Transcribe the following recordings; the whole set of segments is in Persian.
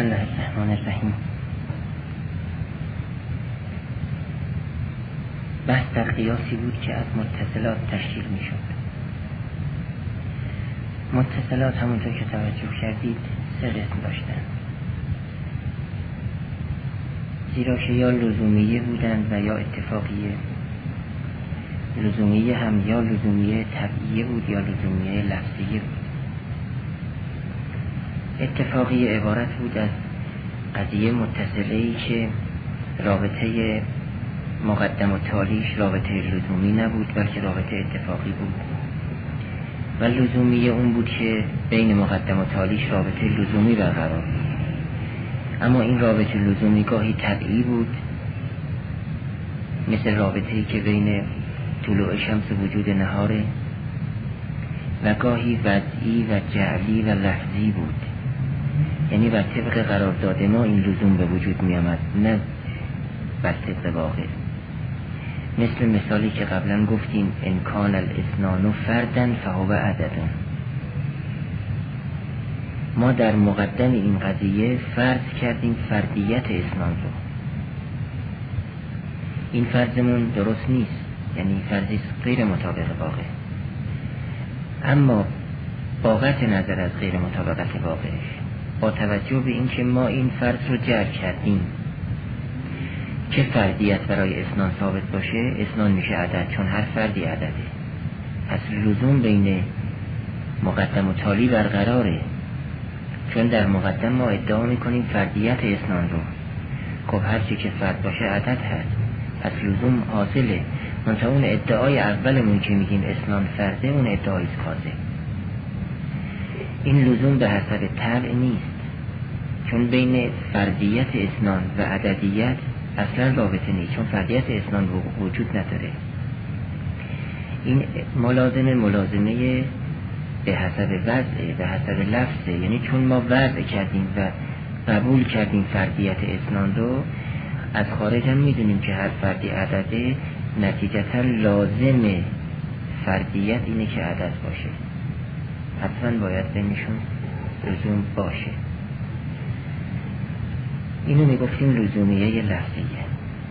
الله الرحمن الرحیم. بحث در قیاسی بود که از متصلات تشکیل می شد. متصلات همونطور که توجه کردید 3 قسم داشتند، زیرا که یا لزومیه بودند و یا اتفاقیه. لزومیه هم یا لزومیه طبعیه بود یا لزومیه لفظیه بود. اتفاقی عبارت بود از قضیه متصله‌ای که رابطه مقدم و تالیش رابطه لزومی نبود بلکه رابطه اتفاقی بود، و لزومی اون بود که بین مقدم و تالیش رابطه لزومی برقرار بود. اما این رابطه لزومی گاهی طبعی بود، مثل رابطه‌ای که بین طلوع شمس وجود نهاره، و گاهی وضعی و جعلی و لفظی بود، یعنی بر طبق قرارداد ما این لزوم به وجود می آمد، نه بر طبق واقع. مثل مثالی که قبلا گفتیم ان کان الاثنان فردا فهو عدد. ما در مقدم این قضیه فرض کردیم فردیت اثنان رو. این فرضمون درست نیست، یعنی فرضی غیر مطابق واقع، اما با قطع نظر از غیر مطابقت واقعش، با توجه به این که ما این فرض رو جعل کردیم که فردیت برای اثنان ثابت باشه، اثنان میشه عدد، چون هر فردی عدده. پس لزوم بین مقدم و تالی برقراره، چون در مقدم ما ادعا میکنیم فردیت اثنان رو. خب هر چی که فرد باشه عدد هست، پس لزوم حاصله. منتها اون ادعای اولمون که میگیم اثنان فرده، اون ادعای کاذب. این لزوم به حسب طبع نیست، چون بین فردیت اثنان و عددیت اصلا رابطه نیست، چون فردیت اثنان وجود نداره. این ملازمه به حسب وضع، به حسب لفظه، یعنی چون ما وضع کردیم و قبول کردیم فردیت اثنان رو، از خارج هم میدونیم که هر فردی عدده، نتیجتا لازم فردیت اینه که عدد باشه، حتما باید بینشون لزوم باشه. اینو میگفتیم لزومیه لفظیه.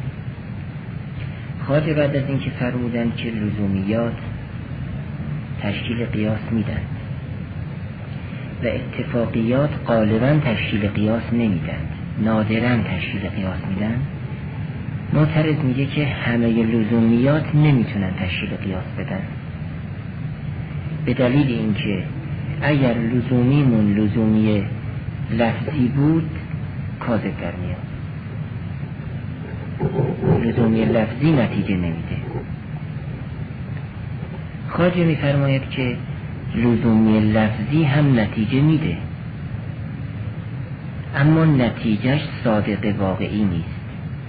خواجه بعد از اینکه فرمودن که لزومیات تشکیل قیاس میدن و اتفاقیات غالبا تشکیل قیاس نمیدن، نادرا تشکیل قیاس میدن، معترض میگه که همه لزومیات نمیتونن تشکیل قیاس بدن، به دلیل اینکه اگر لزومیمون لزومی لفظی بود کاذب در میاد، لزومی لفظی نتیجه نمیده. خواجه میفرماید که لزومی لفظی هم نتیجه میده، اما نتیجهش صادق واقعی نیست،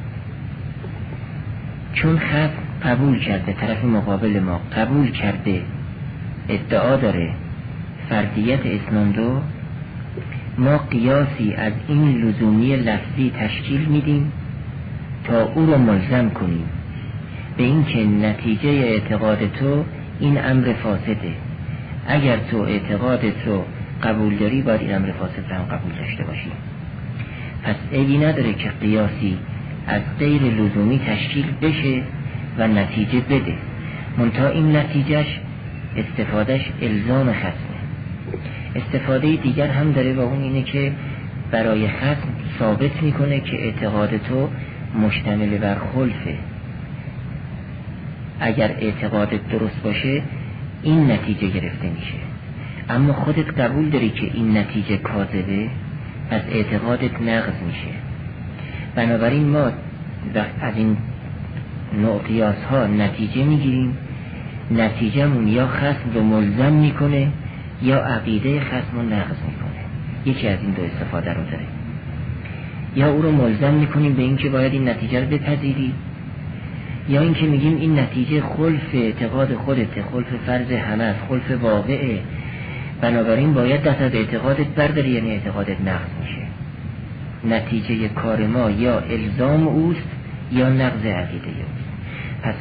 چون خصم قبول کرده، طرف مقابل ما قبول کرده، ادعا داره فردیت اثنان رو، ما قیاسی از این لزومی لفظی تشکیل میدیم تا او رو ملزم کنیم به این که نتیجه اعتقاد تو این امر فاسده. اگر تو اعتقادت رو قبول داری، باید این امر فاسد رو هم قبول داشته باشی. پس عیبی نداره که قیاسی از غیر لزومی تشکیل بشه و نتیجه بده، منتها این نتیجهش استفادهش الزام خصمه. استفاده دیگر هم داره و اون اینه که برای خصم ثابت میکنه که اعتقاد تو مشتمل بر خلفه. اگر اعتقادت درست باشه این نتیجه گرفته میشه، اما خودت قبول داری که این نتیجه کاذبه، پس اعتقادت نقض میشه. بنابراین ما از این نوع قیاس ها نتیجه میگیریم، نتیجهمون یا خصم رو ملزم میکنه یا عقیده خصم رو نقض میکنه. یکی از این دو استفاده رو داره. یا او رو ملزم میکنیم به این که باید این نتیجه رو بپذیری، یا این که میگیم این نتیجه خلف اعتقاد خودته، خلف فرض همه است، خلف واقعه، بنابراین باید دست از اعتقادت برداری، یعنی اعتقادت نقض میشه. نتیجه کار ما یا الزام اوست یا نقض عقیده اوست. پس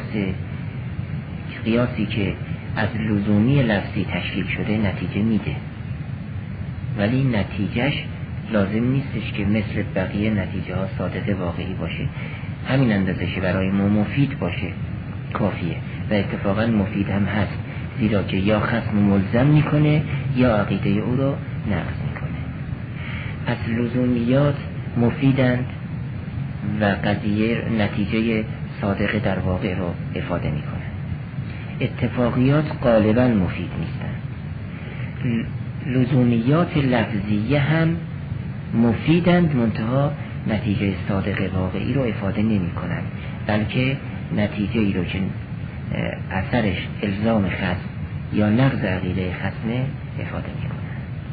قیاسی که از لزومی لفظی تشکیل شده نتیجه میده، ولی نتیجهش لازم نیستش که مثل بقیه نتیجه ها صادق واقعی باشه، همین اندازه که برای ما مفید باشه کافیه و اتفاقا مفید هم هست، زیرا که یا خصم ملزم میکنه یا عقیده او رو نقض میکنه. پس لزومیات مفیدند و قضیه نتیجه صادق در واقع رو افاده میکنه. اتفاقیات غالبا مفید نیستند. لزومیات لفظیه هم مفیدند، منتها نتیجه صادق واقعی رو افاده نمی کنند، بلکه نتیجه ای رو که اثرش الزام خصم یا نقض عقیده خصمه افاده می کنند.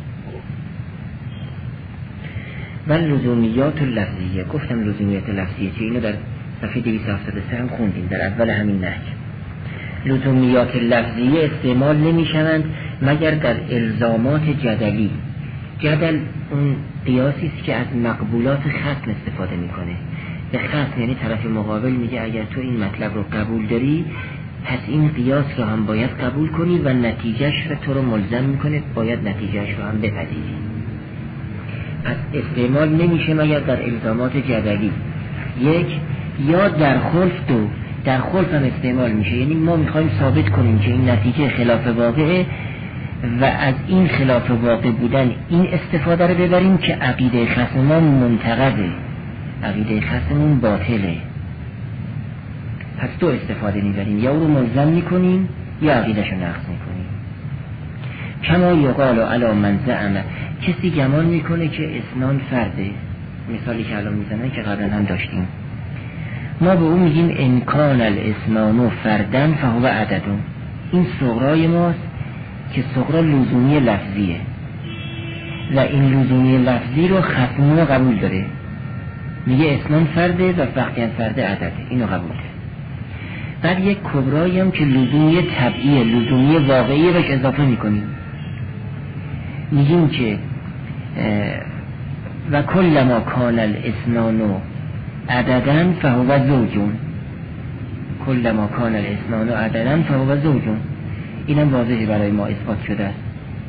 و لزومیات لفظیه، گفتم لزومیات لفظیه چه؟ اینو در صفحه 273 هم خوندیم در اول همین نهج. لزومیات لفظیه استعمال نمی شوند مگر در الزامات جدلی. جدل اون قیاسی است که از مقبولات خصم استفاده میکنه. به خصم یعنی طرف مقابل میگه اگر تو این مطلب رو قبول داری پس این قیاس رو هم باید قبول کنی و نتیجهش رو تو رو ملزم میکنه، باید نتیجهش رو هم بپذیری. از استعمال نمیشه مگر در الزامات جدلی. یک یا در خلف، دو در خلف هم استعمال میشه، یعنی ما میخوایم ثابت کنیم که این نتیجه خلاف واقعه و از این خلاف واقع بودن این استفاده رو ببریم که عقیده خصممون منتقده، عقیده خصممون باطله. پس دو استفاده میبریم، یا او رو ملزم میکنیم یا عقیدهش رو نقض میکنیم. کما یقال علی من زعم، کسی گمان میکنه که اسنان فرده، مثالی که الان میزنن که قبلا هم داشتیم، ما به اون میگیم انکان الاسنان فردن فهو عددون. این صغرای ماست که صغرا لزومی لفظیه و این لزومی لفظی رو خصمون رو قبول داره، میگه اسنان فرده و وقتی هم فرده عدده، اینو قبول داره. بعد یک کبرایی هم که لزومی طبعیه، لزومی واقعیه بهش اضافه میکنیم، میگیم که و کل ما کان الاسنان عددن فهو زوجون، کل ما کان الاسنان عددن فهو زوجون. اینم واضحه برای ما اثبات شده است.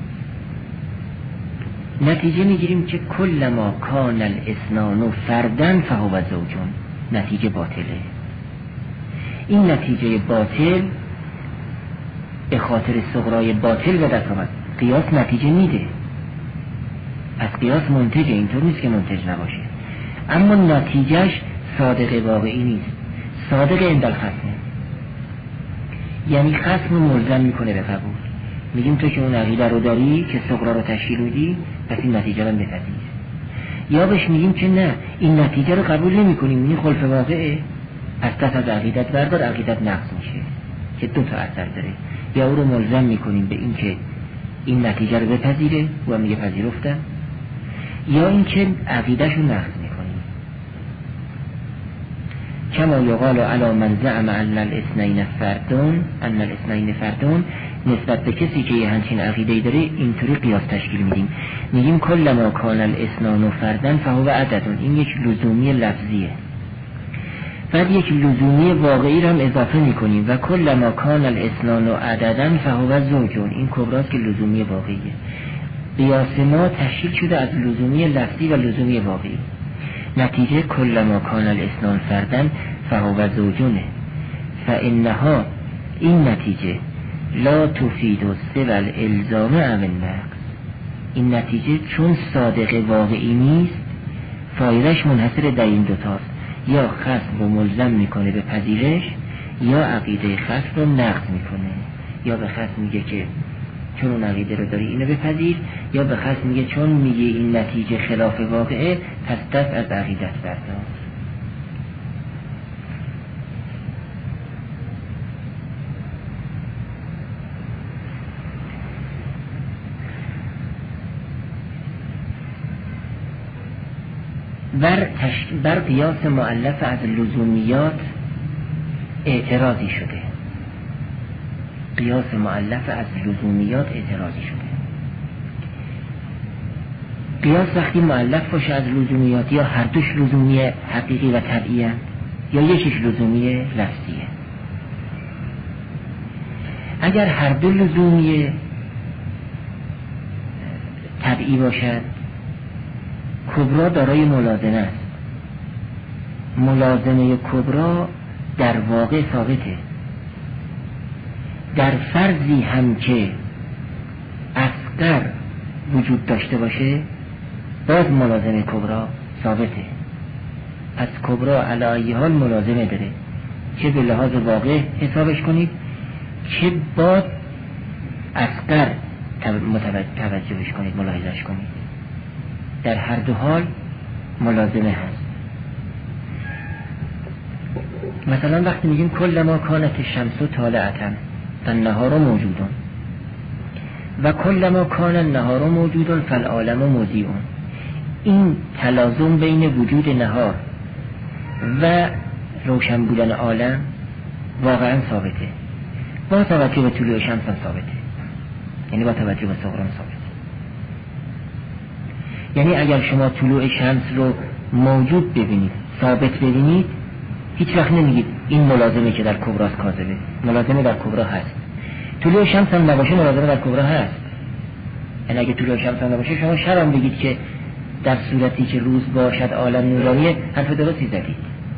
نتیجه میگیریم که کل ما کان الاسنان فردن فهو زوجون، نتیجه باطله. این نتیجه باطل به خاطر صغرای باطل به دست آمد. قیاس نتیجه میده، پس قیاس منتجه، اینطور نیست که منتج نباشه، اما نتیجهش صادق واقعی نیست، صادق عند الخصم، یعنی خصم ملزم میکنه به قبول. میگیم تو که اون عقیده رو داری که صغرا رو تشکیل میدی، پس این نتیجه رو بپذیر. یا بهش میگیم که نه، این نتیجه رو قبول نمی کنیم، این خلف واقعه، پس دست از عقیدت بردار، عقیدت نقض میشه، که دو تا اثر داره. یا او رو ملزم میکنیم به این که این نتیجه رو بپذیره، او هم میگه پذیرفتم، یا این که عقیدش رو نقض میکنیم. کما یقال علی من زعم ان الاثنین فردون، نسبت به کسی که یه همچین عقیده‌ای داره اینطوری قیاس تشکیل میدیم، میگیم کل ما کان الاسنان فردن فهو عددون. این یک لزومی لفظیه. بعد یک لزومی واقعی رو هم اضافه میکنیم و کل ما کان الاسنان عددن فهو زوجون. این کبراست که لزومی واقعیه. قیاس ما تشکیل شده از لزومی لفظی و لزومی واقعی. نتیجه کل ما کان الاسنان فردن فهو زوجونه. فانها، این نتیجه لا تفید سوى الالزام او النقض. این نتیجه چون صادق واقعی نیست، فایدهش منحصر در این دوتاست، یا خصم رو ملزم میکنه به پذیرش یا عقیده خصم رو نقض میکنه. یا به خصم میگه که چون اون عقیده رو داری اینو بپذیر، یا به خصم میگه چون میگه این نتیجه خلاف واقعه پس دست از عقیدت بردار. بر قیاس مؤلف از لزومیات اعتراضی شده. قیاس مؤلف از لزومیات اعتراضی شده. قیاس وقتی مؤلف باشه از لزومیات، یا هر دوش لزومی حقیقی و طبعی یا یکیش لزومی لفظیه. اگر هر دو لزومی طبعی باشد کبرا دارای ملازمه است. ملازمه کبرا در واقع ثابته. در فرضی هم که اصغر وجود داشته باشه باز ملازمه کبرا ثابته. از کبرا علی ای حال ملازمه داره، چه به لحاظ واقع حسابش کنید چه با اصغر توجهش کنید، ملاحظش کنید، در هر دو حال ملازمه هست. مثلا وقتی میگیم کل ما کانت الشمس طالعة فالنهار موجود و کل ما کان النهار موجود فالعالم مضیء، این تلازم بین وجود نهار و روشن بودن عالم واقعا ثابته، با توجه به طلوع شمس هم ثابته، یعنی با توجه به صغرا ثابته. یعنی اگر شما طلوع شمس رو موجود ببینید، ثابت ببینید، هیچ وقت نمیگید این ملازمه که در کبراست کاذبه. ملازمه در کبرا هست. طلوع شمس هم نباشه ملازمه در کبرا هست. یعنی اگه طلوع شمس هم نباشه شما شب هم بگید که در صورتی که روز باشد عالم نورانیه، حرف درستی زدید.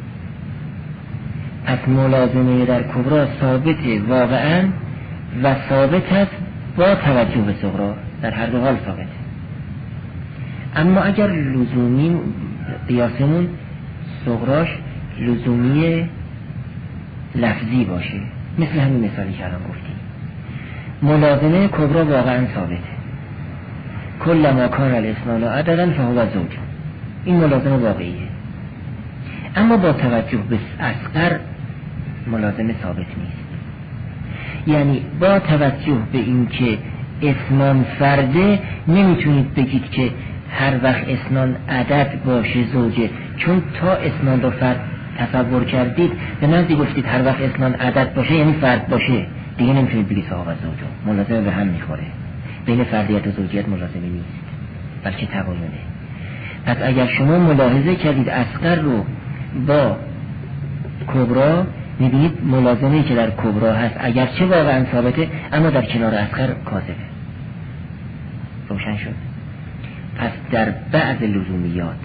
پس ملازمه در کبرا ثابته واقعا و ثابت است با توجه به صغرا، در هر دو حال ثابته. اما اگر لزومی قیاسمون صغراش لزومی لفظی باشه، مثل همین مثالی که الان گفتیم، ملازمه کبرا واقعا ثابته. کل ما کان الاثنان عددا فهو زوج، این ملازمه واقعیه. اما با توجه به اصغر ملازمه ثابت نیست. یعنی با توجه به این که اثنان فرده نمیتونید بگید که هر وقت اثنان عدد باشه زوجه، چون تا اثنان رو فرد تصور کردید به نزدی گفتید هر وقت اثنان عدد باشه یعنی فرد باشه، دیگه نمیتونید بگید صاحب زوجه. ملازمه به هم میخوره. بین فردیت و زوجیت ملازمه نیست، بلکه تباینه. پس اگر شما ملاحظه کردید اصغر رو با کبرا، میبینید ملازمه‌ای که در کبرا هست اگرچه واقعا ثابته اما در کنار اصغر کاذبه. روشن شد؟ پس در بعض لزومیات،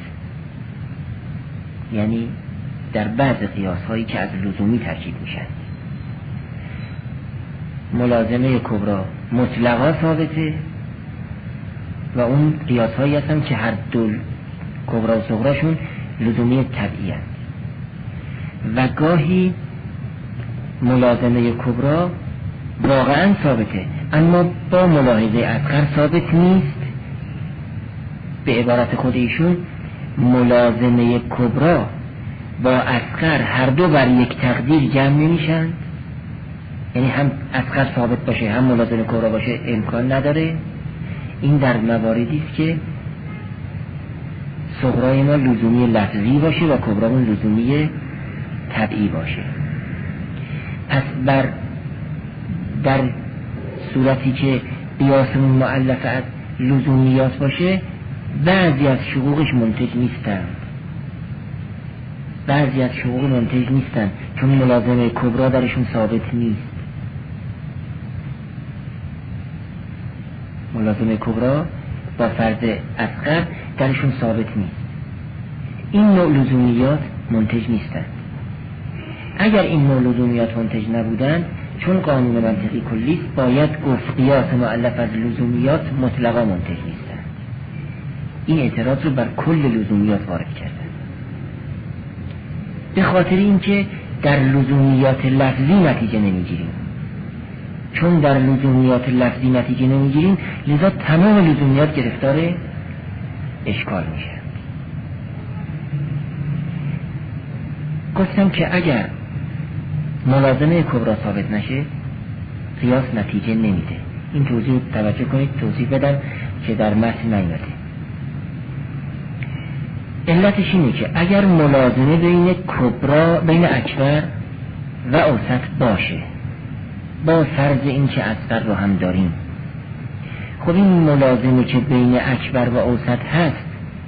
یعنی در بعض قیاس هایی که از لزومی ترکیب میشن، ملازمه کبرا مطلقا ثابته و اون قیاس هایی هستن که هر دو کبرا و صغراشون لزومی طبیعی هست. و گاهی ملازمه کبرا واقعا ثابته اما با ملاحظه اصغر ثابت نیست. به عبارت خود ایشون ملازمه کبرا با اصغر هر دو بر یک تقدیر جمع نمیشن، یعنی هم اصغر ثابت باشه هم ملازمه کبرا باشه امکان نداره. این در مواردی است که صغرای ما لزومی لفظی باشه و کبرامون لزومی طبعی باشه. پس در صورتی که قیاسمون مؤلف از لزومیات باشه، بعضی از شقوقش منتج نیستن، بعضی از شقوق منتج نیستن چون ملازمه کبرا درشون ثابت نیست. ملازمه کبرا با فرض اصغر درشون ثابت نیست. این نوع لزومیات منتج نیستن. اگر این نوع لزومیات منتج نبودن، چون قانون منطقی کلیست، باید گفت قیاس مؤلف از لزومیات مطلقا منتج نیستن. این اعتراض رو بر کل لزومیات وارد کردن، به خاطر اینکه در لزومیات لفظی نتیجه نمیگیریم. چون در لزومیات لفظی نتیجه نمیگیریم، لذا تمام لزومیات گرفتار اشکال میشه. گفتم که اگر ملازمه کبرا ثابت نشه، قیاس نتیجه نمیده. این توضیح توجه کنید، توضیح بدم که در متن نیامده. علتش اینه که اگر ملازمه بین اکبر و اوسط باشه، با فرض این که اصغر رو هم داریم، خب این ملازمه که بین اکبر و اوسط هست،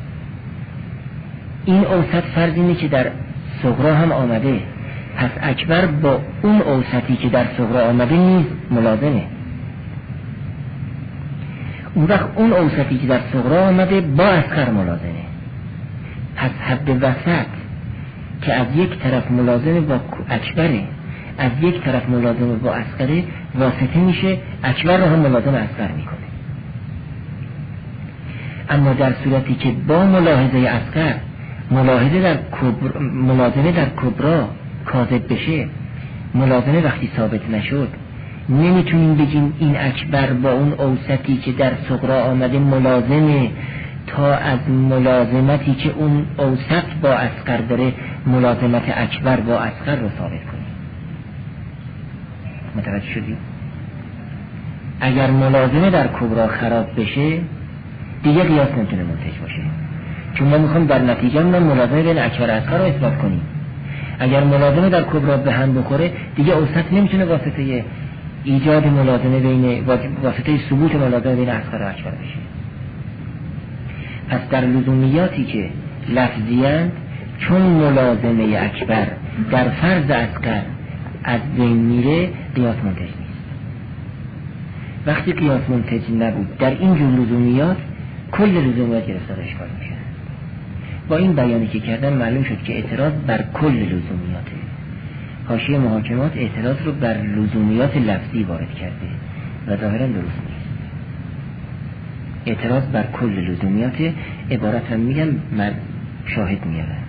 این اوسط فرض اینه که در صغرا هم آمده، پس اکبر با اون اوسطی که در صغرا آمده نیز ملازمه. اون وقت اون اوسطی که در صغرا آمده با اصغر ملازمه. پس حد وسط که از یک طرف ملازم با اکبره، از یک طرف ملازم با اصغره، واسطه میشه، اکبر رو هم ملازم اصغر میکنه. اما در صورتی که با ملاحظه اصغر ملازمه در کبرا کاذب بشه، ملازمه وقتی ثابت نشد، نمیتونیم بگیم این اکبر با اون اوسطی که در صغرا آمده ملازمه تا از ملازمتی که اون اوسط با اصغر داره ملازمت اکبر با اصغر رو ثابت کنیم. متوجه شدیم؟ اگر ملازمه در کبرا خراب بشه دیگه قیاس نمیتونه منتج باشه، چون ما میخوام در نتیجه من ملازمه بین اکبر و اصغر رو اثبات کنیم. اگر ملازمه در کبرا به هم بخوره دیگه اوسط نمیتونه واسطه ایجاد ملازمه بین واسطه ثبوت ملازمه بین اصغر و اکبر بشه. پس در لزومیاتی که لفظی‌اند، چون ملازمه اکبر در فرض اصغر از بین میره قیاس منتج نیست. وقتی قیاس منتج نبود در این جور لزومیات، کل لزومیات گرفتار اشکال میشه. با این بیانی که کردم معلوم شد که اعتراض بر کل لزومیاته. حاشیه محاکمات اعتراض رو بر لزومیات لفظی وارد کرده و ظاهرا درست نیست. اعتراض بر کل لزومیات عبارت هم میگم، من شاهد میارم.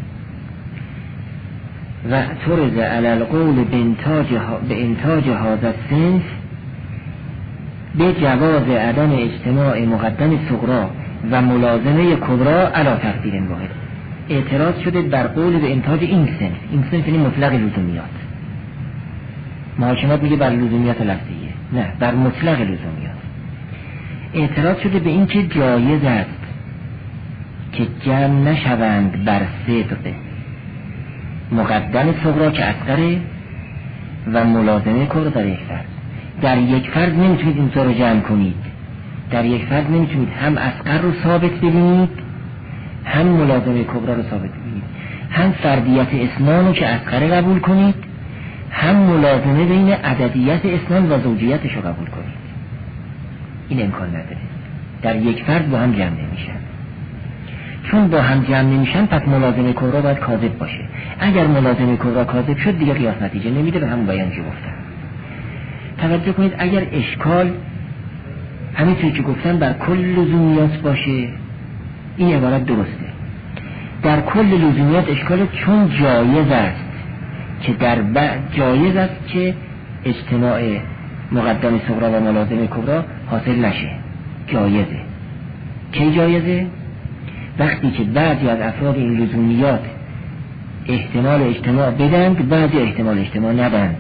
و طرز علی القول به انتاج هذا الصنف به جواز عدم اجتماع مقدم صغرا و ملازمه کبرا علی تقدیر واحد. اعتراض شده بر قول به انتاج این صنف. این صنف یعنی مطلق لزومیات. محاکمات میگه بر لزومیات لفظیه، نه، بر مطلق لزومیات. اعتراض شده به این که جایز است که جمع نشوند بر صدق مقدم صغرا که اصغره و ملازمه کبرا در یک فرد. در یک فرد نمیتونید این رو جمع کنید. در یک فرد نمیتونید هم اصغر رو ثابت ببینید، هم ملازمه کبرا رو ثابت ببینید، هم فردیت اسنان رو که اصغره قبول کنید، هم ملازمه بین عددیت اسنان و زوجیتش رو قبول کنید. این امکان نداره. در یک فرد با هم جمع نمیشن. چون با هم جمع نمیشن پس ملازمه کبرا باید کاذب باشه. اگر ملازمه کبرا کاذب شد دیگه قیاس نتیجه نمیده، به همون بیان که گفتم. توجه کنید، اگر اشکال همینطوری که گفتم بر کل لزومیات باشه، این عبارت درسته. در کل لزومیات اشکال چون جایز است که جایز است که اجتماع مقدم صغرا و ملازمه کبرا حاصل نشه. جایزه. کی جایزه؟ وقتی که بعضی از افراد این لزومیات احتمال اجتماع بدند، بعضی احتمال اجتماع ندند.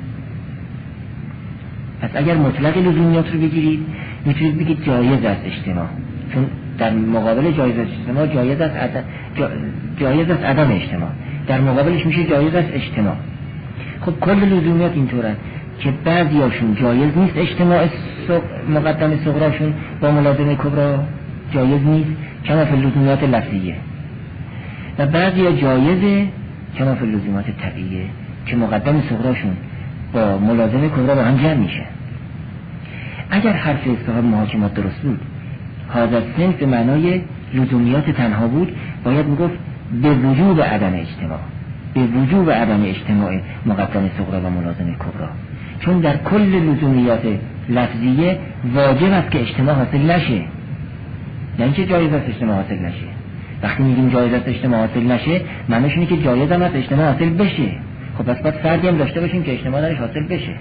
پس اگر مطلق لزومیات رو بگیرید میتونید بگید جایز است اجتماع، چون در مقابل جایز است اجتماع جایز است عدم اجتماع، در مقابلش میشه جایز است اجتماع. خب کل لزومیات اینطورن که بعضیاشون جایز نیست اجتماع مقدم صغراشون با ملازمه کبرا جایز نیست، کما فی لزومیات لفظیه، و بعضی جایزه کما فی لزومیات طبیعیه که مقدم صغراشون با ملازمه کبرا با هم جمع میشه. اگر حرف اصحاب محاکمات درست بود، هذا الصنف به معنای لزومیات تنها بود، باید میگفت به وجوب عدم اجتماع، به وجوب عدم اجتماع مقدم صغرا و ملازمه کبرا، چون در کل لزومیات لفظیه واجب است که اجتماع حاصل نشه. یعنی که جایز است اجتماع حاصل نشه. وقتی میگیم جایز است اجتماع حاصل نشه، معنیش اینه که جایز هم است اجتماع حاصل بشه. خب پس باید فردی هم داشته باشیم که اجتماع درش حاصل بشه.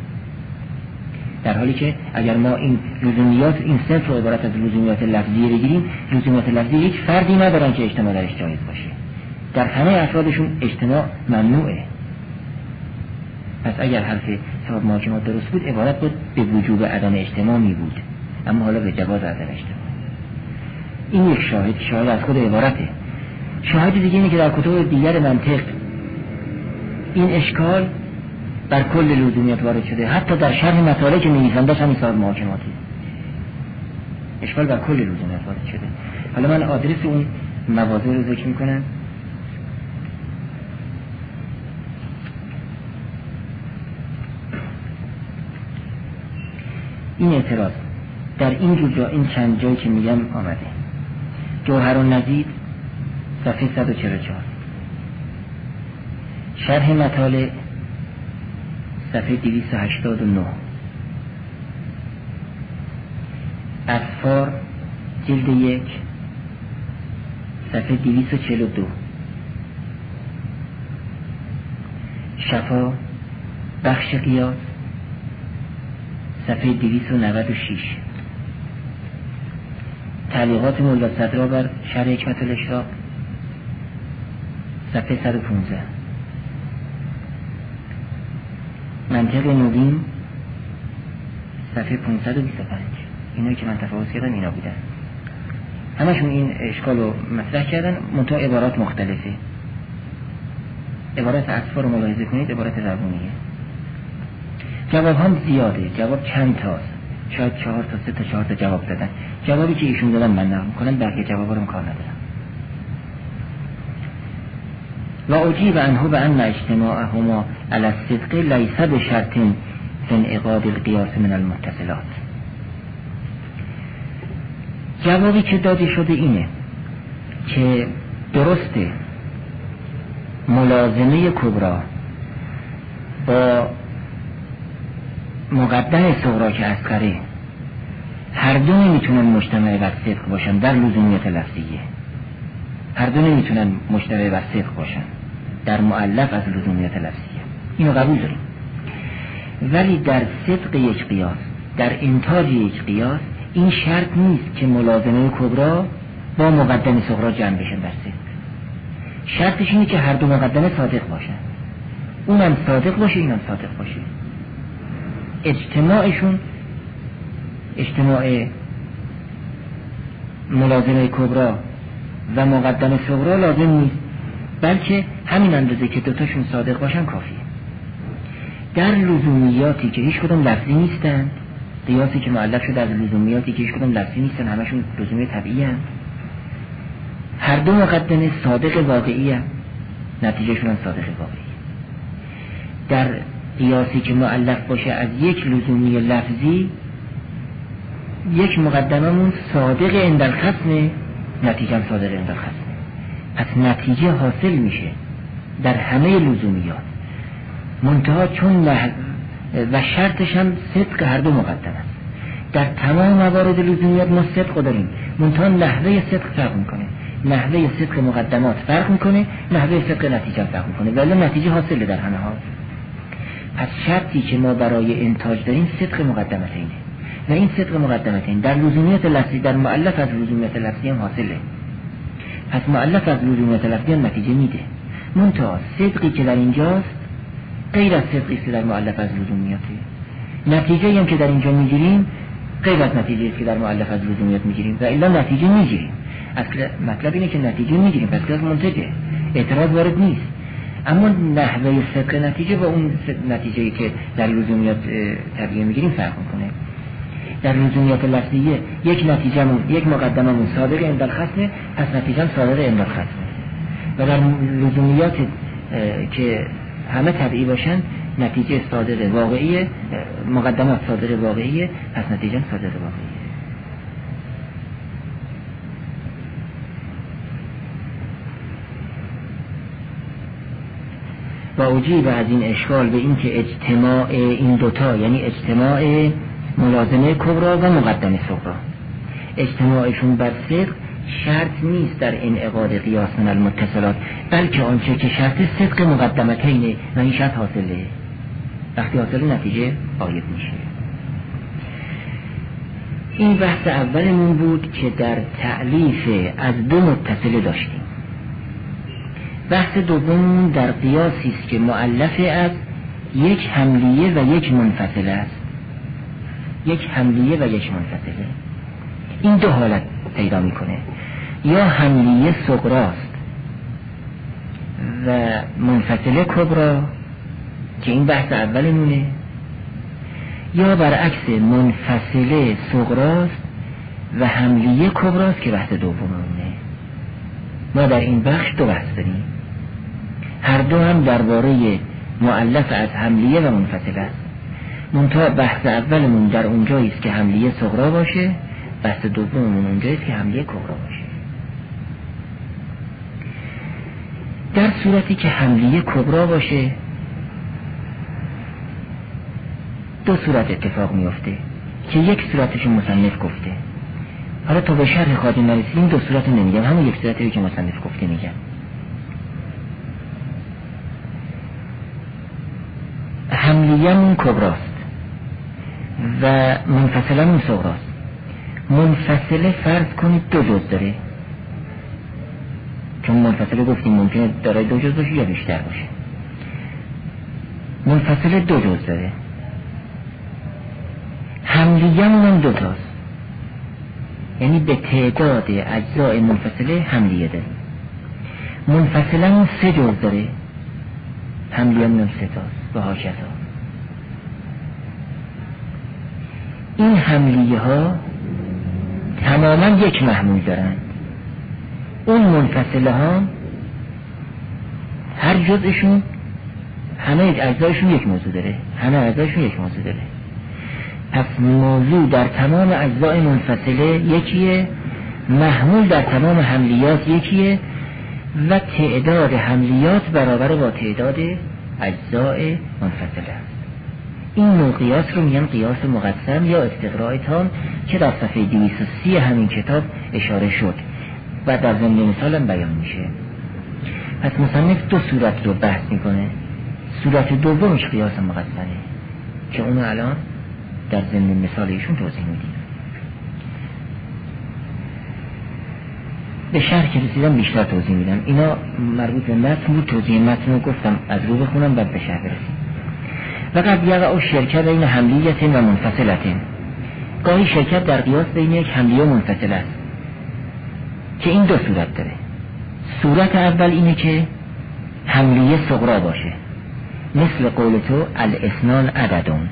در حالی که اگر ما این لزومیات، این صنف رو عبارت از لزومیات لفظیه بگیریم، لزومیات لفظیه هیچ فردی ندارن که اجتماع درش جایز باشه. در همه افرادشون اجتماع ممنوعه. پس اگر حرف صاحب محاکمات درست بود، عبارت بود به وجوب عدم اجتماع می بود، اما حالا به جواز عدم اجتماع. این یک شاهد از خود عبارته. شاهد دیگه اینه که در کتب دیگر منطق این اشکال بر کل لزومیات وارد شده، حتی در شرح مطالعه که نویسنده‌اش هم صاحب محاکماتی اشکال بر کل لزومیات وارد شده. حالا من آدرس اون مواضع رو ذکر میکنم. این اعتراض در این چند جایی که میگم آمده. جوهرالنظیر صفحه 144. شرح مطالع صفحه 289. اصفار جلد 1 صفحه 242. شفا بخش قیاس صفحه 296. تعلیقات ملا صدرا بر شرح حکمت الاشراق صفحه 115. منطق نوین صفحه 525. اینایی که من تفاوت کردم اینا بودن، همشون این اشکال رو مطرح کردن، منتها عبارات مختلفه. عبارت اصفار رو ملاحظه کنید، عبارت زبونیه. جواب هم زیاده، جواب چند تاست، شاید 4 تا 3 تا 4 تا جواب دادن. جوابی که ایشون دادن من نقل میکنم، بقیه جوابا رو کار ندارم. و اجیب عنه بان اجتماعهما علی الصدق لیس بشرط فی انعقاد القیاس من المتصلات. جوابی که داده شده اینه که درسته ملازمه کبرا با مقدم صغرا که اصغره هر دو نمیتونن مجتمع بر صدق باشن در لزومیت لفظیه، هر دو نمیتونن مجتمع بر صدق باشن در مؤلف از لزومیت لفظیه، اینو قبول داریم. ولی در صدق یک قیاس، در انتاج یک قیاس، این شرط نیست که ملازمه کبرا با مقدم صغرا جمع بشن در صدق. شرطش اینه که هر دو مقدمه صادق باشن، اونم صادق باشه اینم صادق باشه. اجتماعشون، اجتماع ملازمه کبرا و مقدم صغرا لازم نیست، بلکه همین اندازه که دوتاشون صادق باشن کافیه. در لزومیاتی که هیچ کدوم لفظی نیستن، قیاسی که مؤلف شده از لزومیاتی که هیچ کدوم لفظی نیستن، همشون لزومی طبیعی هستند، هر دو مقدمه صادق واقعی هستند، نتیجهشون هم صادق واقعی. در قیاسی که مؤلف باشه از یک لزومی لفظی، یک مقدممون صادق عند الخصم، نتیجه هم صادق عند الخصم، پس نتیجه حاصل میشه در همه لزومیات، منتها چون و شرطش هم صدق هر دو مقدم است. در تمام موارد لزومیات ما صدق داریم، منتها نحوه صدق فرق میکنه، نحوه صدق مقدمات فرق میکنه، نحوه صدق نتیجه فرق میکنه، ولی نتیجه حاصله در همه حال. پس شرطی که ما برای انتاج داریم صدق مقدمتینه و این صدق مقدمتین در لزومیت لفظی، در مؤلف از لزومیت لفظی هم حاصله. پس مؤلف از لزومیت لفظی هم نتیجه میده، منتها صدقی که در اینجاست غیر از صدقی که در مؤلف از لزومیاته. نتیجه هم که در اینجا میگیریم غیر از نتیجه که در مؤلف از لزومیات میگیریم، و الا نتیجه میگیریم. اصل مطلب اینه که نتیجه میگیریم، پس قیاس منتجه، اعتراض وارد نیست. اما نحوه صدق نتیجه با اون نتیجه‌ای که در لزومیات طبیعی میگیریم فرق میکنه. در لزومیات لفظیه یک نتیجهمون، یک مقدممون صادق عند الخصم، پس نتیجه‌ام صادق عند الخصم. و در لزومیات که همه طبیعی باشن نتیجه صادق واقعیه، مقدمات صادق واقعیه، پس نتیجه صادق واقعیه. و اجیب از این اشکال به این که اجتماع این دوتا، یعنی اجتماع ملازمه کبرا و مقدمه صغرا، اجتماعشون بر صدق شرط نیست در انعقاد قیاس من المتصلات، بلکه آنچه که شرط صدق مقدمتینه و این شرط حاصله. وقتی حاصله نتیجه عاید میشه. این بحث اولمون بود که در تعلیف از دو متصله داشتیم. بحث دوم در قیاسی است که مؤلف از یک حملیه و یک منفصله است. یک حملیه و یک منفصله. این دو حالت پیدا میکنه، یا حملیه صغراست و منفصله کبرا که این بحث اولمونه، یا برعکس منفصله صغراست و حملیه کبراست که بحث دومونه. ما در این بخش دو بحث داریم، هر دو هم درباره مؤلف از حملیه و منفصله است. منتها بحث اولمون در اونجایی است که حملیه صغرا باشه، بحث دوممون اونجایی است که حملیه کبرا باشه. در صورتی که حملیه کبرا باشه دو صورت اتفاق میفته که یک صورتش مصنف گفته. حالا تا به شرح خادم نرسیم دو صورت نمیگم، همون یک صورتی که مصنف گفته میگم. حملیه‌مون کبراست و منفصلمون صغراست. منفصله فرض کنید دو جز داره، چون منفصله گفتیم ممکنه دارای دو جز باشه یا بیشتر باشه. منفصله دو جز داره، حملیه‌مون دو تاست، یعنی به تعداد اجزای منفصله حملیه داره. منفصلمون سه جز داره، حملیه‌مون سه تاست و هاکذا. این حملیه ها تماما یک محمول دارند. اون منفصله ها هر جزءشون همه اجزایشون یک موضوع داره، همه اجزایشون یک موضوع داره. پس موضوع در تمام اجزای منفصله یکیه، محمول در تمام حملیات یکیه و تعداد حملیات برابر با تعداد اجزای منفصله است. این نوع قیاس رو میگن قیاس مقسم یا استقراء تام که در صفحه 230 همین کتاب اشاره شد و در ضمن مثال هم بیان میشه. پس مصنف دو صورت رو بحث میکنه. صورت دومش قیاس مقسمه که اونو الان در ضمن مثال ایشون توضیح میدیم. به شرح که رسیدم بیشتر توضیح میدم. اینا مربوط به متن بود، توضیح متن رو گفتم از رو بخونم بعد به شرح برسیم. و قد یقع شرکت بین حملیت و منفصلت. گاهی شرکت در قیاس بین یک حملیه و منفصل است که این دو صورت داره. صورت اول اینه که حملیه صغرا باشه، مثل قول تو الاثنان عددون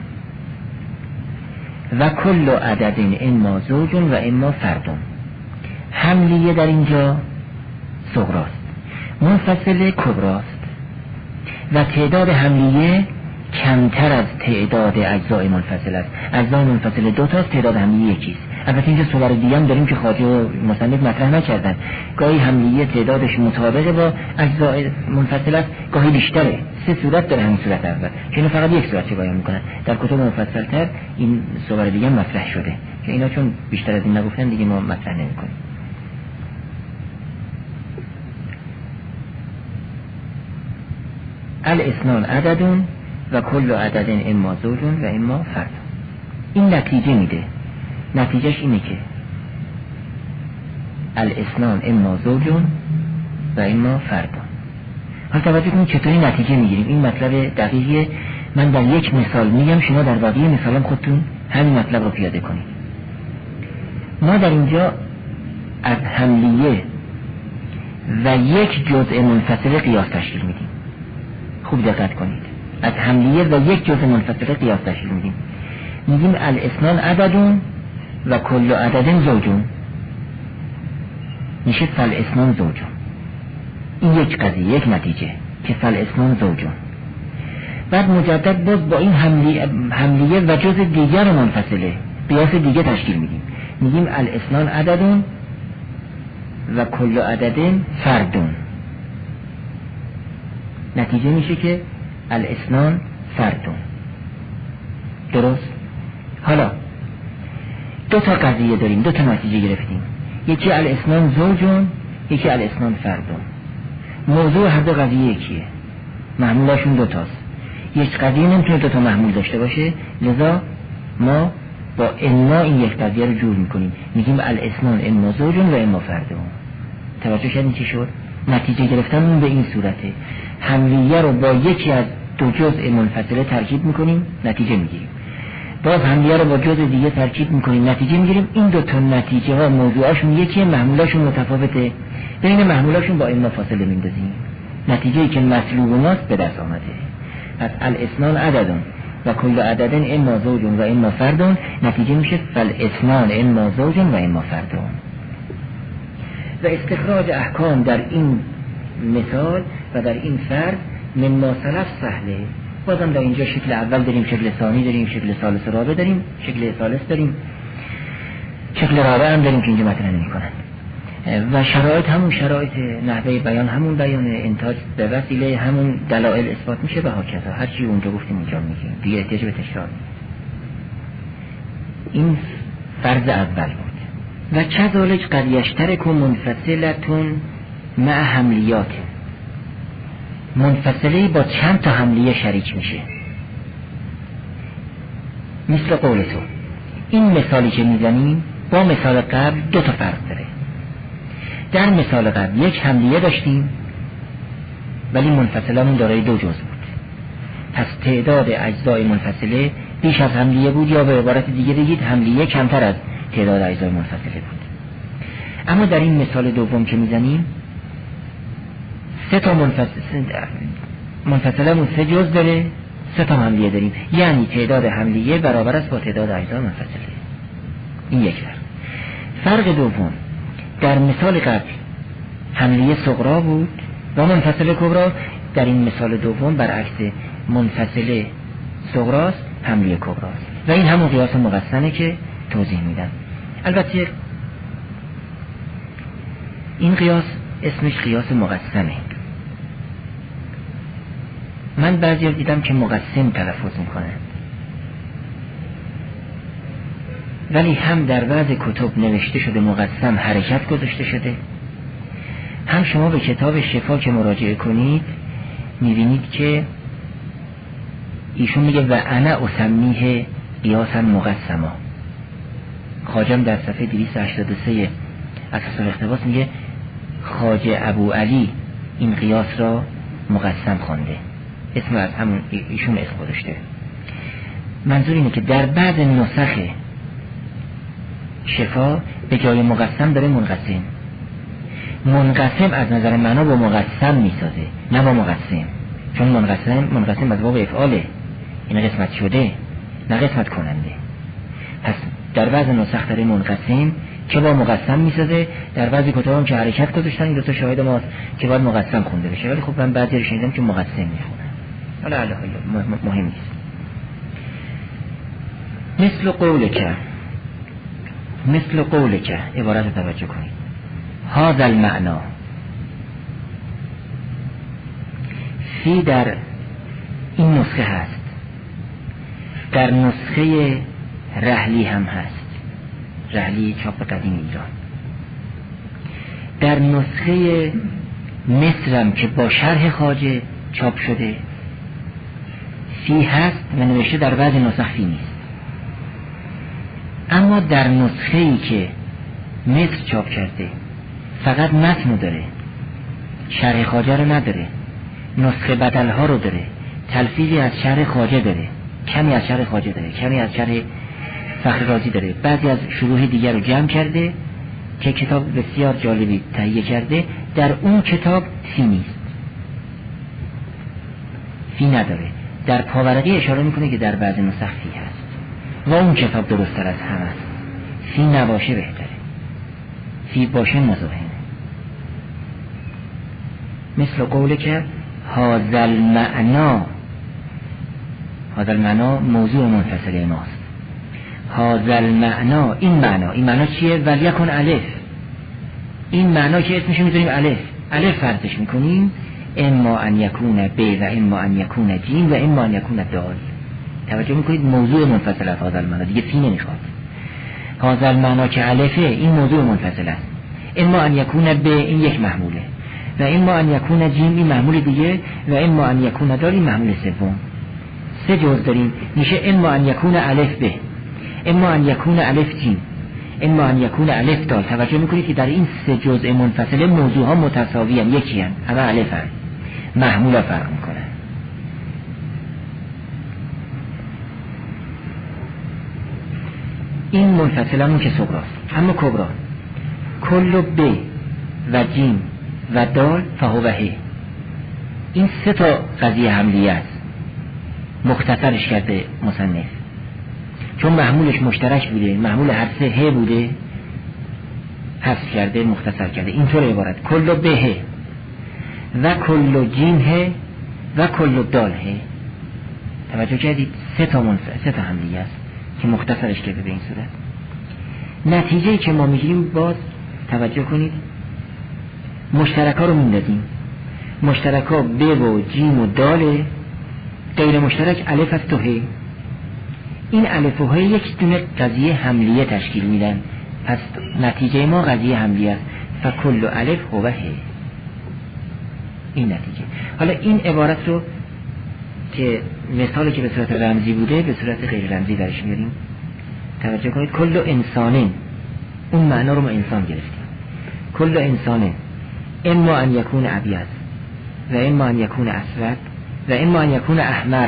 و کل عدد اما زوج و اما فرد. حملیه در اینجا صغراست، منفصل کبراست و تعداد حملیه کمتر از تعداد اجزای منفصل است. اجزای منفصل دو تاست، تعداد حملیه یکیست. البته اینجا صور دیگه هم داریم که خواجه و مصنف مطرح نکردن. گاهی حملیه تعدادش مطابق با اجزای منفصل است، گاهی بیشتره. سه صورت داره همین صورت اول که اینو فقط یک صورت بیان میکنن. در کتب مفصل‌تر این صور دیگه هم مطرح شده که اینا چون بیشتر از این نگفتن دیگه ما مطرح نمی‌کنیم. الاثنان عددون و کل عدد اما زوجون و اما فرد. این نتیجه میده. نتیجهش اینه که الاثنان اما زوجون و اما فردون. حالا توجه کنید چطوری نتیجه میگیریم. این مطلب دقیقیه. من در یک مثال میگم، شما در بقیه مثالم خودتون همین مطلب رو پیاده کنید. ما در اینجا از حملیه و یک جزء منفصل قیاس تشکیل میدیم. خوب دقت کنید. از حملیه و یک جزء منفصل قیاس تشکیل میدیم. میگیم الاثنان عددون و کل عدد زوجون، میشه فالاثنان زوجون. این یک قضیه، یک نتیجه که فالاثنان زوجون. بعد مجدد باز با این حملیه و جزء دیگر منفصله قیاس دیگه تشکیل میدیم. میگیم الاثنان عددون و کل عدد فردون. نتیجه میشه که الاثنان فردون. درست؟ حالا دو تا قضیه داریم، دو تا نتیجه گرفتیم. یکی الاثنان زوجون، یکی الاثنان فردون. موضوع هر دو قضیه یکیه، محمولشون دو تاست. یک قضیه نمیتونه دو تا محمول داشته باشه، لذا ما با اما این یک قضیه رو جور میکنیم. میگیم الاثنان اما زوجون و اما فردون. توجه کردین چی شد؟ نتیجه گرفتن به این صورته. حملیه رو با یکی از دو جزء منفصله ترکیب میکنیم، نتیجه میگیریم. باز حملیه رو با جزء دیگه ترکیب میکنیم، نتیجه میگیریم. این دو تا نتیجه ها موضوعشون یکیه، محمولاشون متفاوته. بین محمولاشون با اما فاصله میندازیم. نتیجه‌ای که مطلوب ماست به دست آمده. پس الاثنان عددون و کل عدد اما زوجون و اما فردون. نتیجه میشه فالاثنان اما زوجون و اما فردون. و استخراج احکام در این مثال و در این فرد من ما سلف سهله. بازم در اینجا شکل اول داریم، شکل ثانی داریم، شکل ثالث رابع داریم، شکل ثالث داریم، شکل رابع هم داریم که اینجا مطرح نمی‌کنن. و شرایط همون شرایط، نحوه بیان همون بیان، انتاج به وسیله همون دلایل اثبات میشه و هاکذا. هر چی اونجا گفتیم اینجا میگیم، دیگه احتیاج به تکرار نیست. این فرض اول بود. و کذالک قد یشترک منفصلتون مع حملیات، منفصله با چند تا حملیه شریک میشه. مثل قول تو، این مثالی که میزنیم با مثال قبل دو تا فرق داره. در مثال قبل یک حملیه داشتیم ولی منفصلمون دارای دو جزء بود، پس تعداد اجزای منفصله بیش از حملیه بود، یا به عبارت دیگه بگید حملیه کمتر از تعداد اجزای منفصله بود. اما در این مثال دوم که میزنیم سه تا منفصلمون سه جزء داره، سه تا حملیه داریم، یعنی تعداد حملیه برابر است با تعداد اجزای منفصله. این یک فرق. فرق دوم، در مثال قبل حملیه صغرا بود و منفصله کبرا، در این مثال دوم برعکس، منفصله صغراست، حملیه کبراست. و این همون قیاس مقسمه که توضیح میدم. البته این قیاس اسمش قیاس مقسمه. من بعضی دیدم که مقسم تلفظ میکنه، ولی هم در بعض کتب نوشته شده مقسم حرکت گذاشته شده، هم شما به کتاب شفا که مراجعه کنید میبینید که ایشون میگه و انا اسمیه قیاسا مقسما. خواجم در صفحه 283 اساس الاقتباس میگه خواجه ابو علی این قیاس را مقسم خوانده، اسم از همون ایشون اسم گذاشته. منظور اینه که در بعض نسخ شفا به جای مقسم داره منقسم. منقسم از نظر معنا با مقسم میسازه، نه با مقسم، چون منقسم از باب افعاله، این قسمت شده نه قسمت کننده. پس در بعض نسخ داره منقسم که با مقسم میسازه، در بعضی کتاب هم که حرکت گذاشتن این دو تا شاهد ماست که باید مقسم خونده بشه، ولی خب من بعضی رو شنیدم که مقسم میخونن. حالا مهم نیست. مثل قول که عبارت توجه کنید، هذا المعنا فی در این نسخه هست، در نسخه رحلی هم هست، رحلی چاپ قدیم ایران، در نسخه مصرم که با شرح خواجه چاپ شده فی هست و نوشته در بعض نسخ فی نیست. اما در نسخه‌ای که مصر چاپ کرده فقط متن داره، شرح خواجه رو نداره، نسخه بدلها رو داره، تلفیقی از شرح خواجه داره، کمی از شرح خواجه داره، کمی از شرح فخر رازی داره، بعضی از شروح دیگر رو جمع کرده که کتاب بسیار جالبی تهیه کرده. در اون کتاب فی نیست، فی نداره. در پاورقی اشاره میکنه که در بعض نسخ فی هست و اون کتاب درست‌تر از همه است. فی نباشه بهتره، فی باشه مزاحمه. مثل قوله که هذا المعنا موضوع منفصل ماست. هذا المعنا، این معنا چیه؟ ولیکن الف، این معنا که اسمشو میذاریم الف فرضش میکنیم، اما ان یکون ب و اما ان یکون جیم و اما ان یکون دال. توجه میکنید موضوع منفصل است هذا المعنا، دیگه فی نمیخواد. هذا المعنا که الفه این موضوع منفصل است، اما ان یکون ب این یک محموله و اما ان یکون جیم این محمول دیگه و اما ان یکون دال این محمول سوم. سه جزء داریم، میشه اما ان یکون الف ب، اما ان یکون الف جیم، اما ان یکون الف دال. توجه میکنید که در این سه جزء منفصله موضوع ها متساوی هم، یکی هم، همه الف هم، محمول ها فرق میکنه. این منفصل همون که صغراست. اما کبرا کل ب و جیم و دال فهو هی، این سه تا قضیه حملیه است، مختصرش کرده مصنف چون محمولش مشترک بوده، محمول هر سه ه بوده، حذف کرده مختصر کرده. اینطور عبارت کل ب ه و کل جیم ه و کل دال ه. توجه کردید؟ سه تا حملیه است که مختصرش کرده به این صورت. نتیجه‌ای که ما میگیریم باز توجه کنید مشترکا رو میندازیم. مشترکا ب و جیم و داله، غیر مشترک الف است و ه. این الف و ه یک دونه قضیه حملیه تشکیل میدن، پس نتیجه ما قضیه حملیه است. فکل الف هو ه، این نتیجه. حالا این عبارت رو که مثالی که به صورت رمزی بوده به صورت غیر رمزی درش میاریم. توجه کنید، کل انسانه، اون معنا رو ما انسان گرفتیم. کل انسانه اما ان یکون ابیض و اما ان یکون اسود و اما ان یکون احمر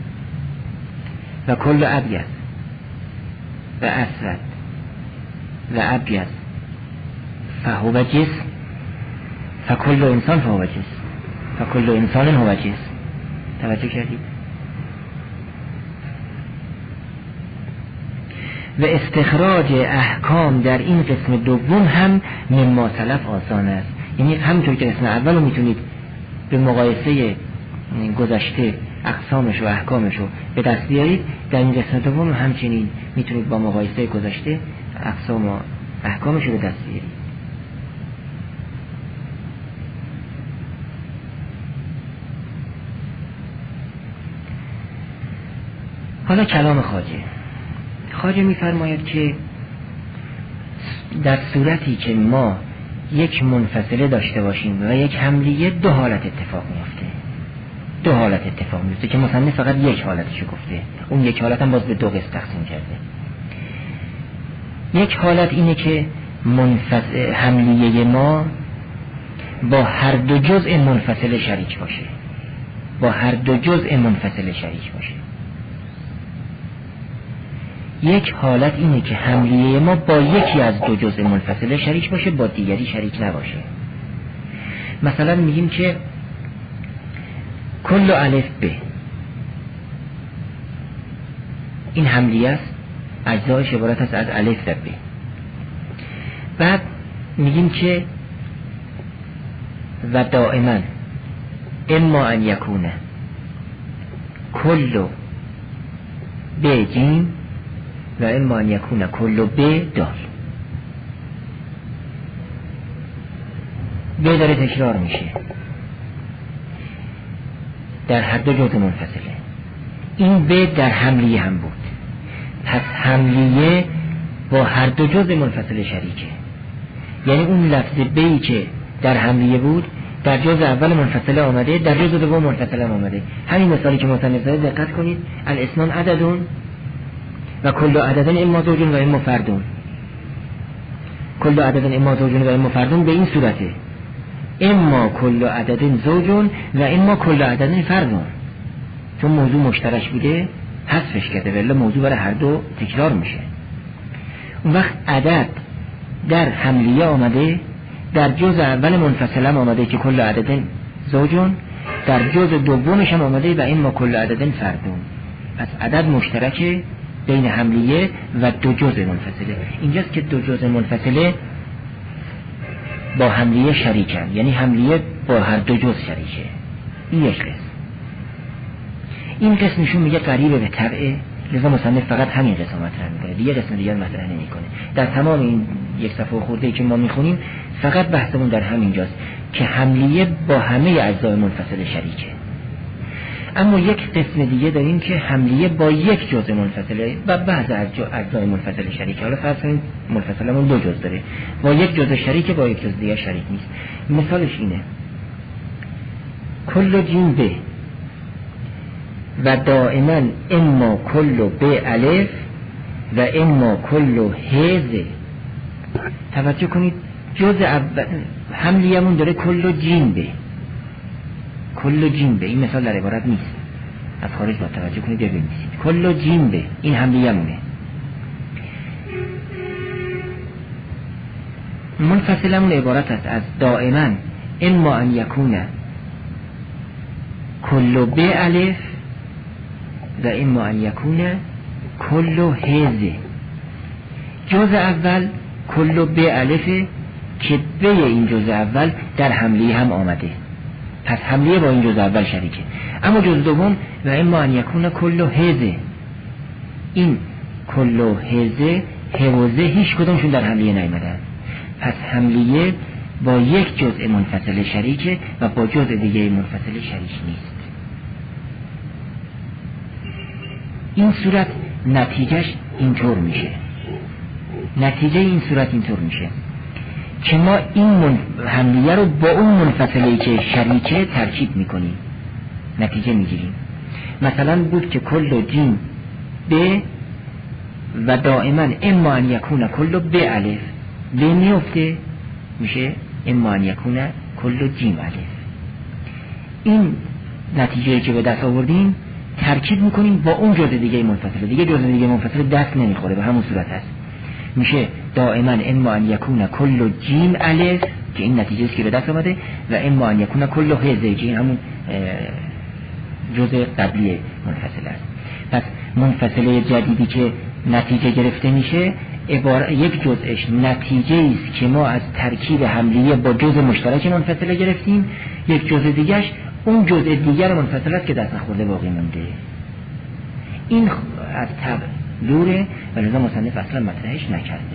و کل ابیض و اسود و ابیض فهو جسم فکل انسان فهو جسم فکل انسان هو جسم. توجه کردید؟ و استخراج احکام در این قسم دوم هم مما سلف آسان است. یعنی همونطور که قسم اول رو میتونید به مقایسه گذشته اقسامش و احکامش رو به دست بیارید، در این قسم دوم همچنین میتونید با مقایسه گذشته اقسام و احکامش رو به دست بیارید. حالا کلام خواجه میفرماید که در صورتی که ما یک منفصله داشته باشیم و یک حملیه، دو حالت اتفاق میفته که مصنف فقط یک حالتشو گفته، اون یک حالت هم باز به دو قسم تقسیم کرده. یک حالت اینه که حملیه ما با هر دو جزء منفصله شریک باشه. یک حالت اینه که حملیه ما با یکی از دو جزء منفصله شریک باشه، با دیگری شریک نباشه. مثلا میگیم که کل الف ب، این حملیه است، اجزایش عبارت است از الف و ب. بعد میگیم که و دائما اما ان یکونه کل ب جیم و اما ان یکونه کل ب دال. ب داره تکرار میشه در هر دو جزء منفصله. این ب در حملیه هم بود، پس حملیه با هر دو جزء منفصله شریکه. یعنی اون لفظ بی که در حملیه بود در جزء اول منفصله آمده، در جزء دوم منفصله آمده. همین مثالی که مصنف زده دقت کنید، الاسنان عددون و کل عددن اما زوجون و اما فردون. کل عددن اما زوجون و اما فردون به این صورته، اما کل عددن زوجون و اما کل عددن فردون. چون موضوع مشترک بوده حذفش کرده، ولی موضوع برای هر دو تکرار میشه. اون وقت عدد در حملیه آمده، در جزء اول منفصله آمده که کل عددن زوجون، در جزء دومش هم آمده و اما کل عددن فردون. پس عدد مشترکه بین حملیه و دو جزء منفصله. اینجاست که دو جزء منفصله با حملیه شریکن، یعنی حملیه با هر دو جزء شریکه. این یک قسم. این قسمشون میگه قریبه به طبعه، لذا مصنف فقط همین قسم مطرح میکنه، دیگه قسم دیگر مطرح نمیکنه. در تمام این یک صفحه خورده که ما میخونیم فقط بحثمون در همین جاست که حملیه با همه اجزای منفصله شریکه. اما یک قسم دیگه داریم که حملیه با یک جزء منفصله و بعض اجزای منفصله شریکه. حالا فرض کنید منفصلمون دو جزء داره، با یک جزء شریکه، با یک جزء دیگه شریک نیست. مثالش اینه: کل جیم ب و دائما اما کل ب الف و اما کل ه ز. توجه کنید، جزء اول حملیه‌مون داره کل جیم ب، کل جیم به، این مثال در عبارت نیست، از خارج با توجه کنید ببینید. کل جیم به این حملیه مونه. منفصلمون عبارت است از دائما اما ان یکونه کل ب الف و اما ان یکونه کل ه ز. جزء اول کل ب الف که به این جزء اول در حملیه هم آمده، پس حملیه با این جزء اول شریکه. اما جزء دوم و اما ان یکونه کل ه ز، این کل ه ز ه و ز هیچ کدومشون در حملیه نیامدن، پس حملیه با یک جزء منفصل شریکه و با جزء دیگه منفصل شریک نیست. این صورت نتیجهش اینطور میشه. نتیجه این صورت اینطور میشه که ما این حملیه رو با اون منفصلی که شریکه ترکیب میکنیم، نتیجه میگیریم. مثلا بود که کل جیم ب و دائما اما ان یکون کل ب الف، ب میفته میشه اما ان یکون کل جیم الف. این نتیجه که به دست آوردیم ترکیب میکنیم با اون جزء دیگه منفصله. دیگه جزء دیگه منفصله دست نمیخوره، به همون صورت هست. میشه دائما اما ان یکون کل جیم الف که این نتیجه است که به دست آمده و اما ان یکون کل ه ز که همون جزء قبلی منفصله است. پس منفصله جدیدی که نتیجه گرفته میشه یک جزءش نتیجه است که ما از ترکیب حملیه با جزء مشترک منفصله گرفتیم، یک جزء دیگهش اون جزء دیگر منفصل است که دست نخورده باقی مونده. این از طبع دوره و لذا مصنف اصلا مطرحش نکرده.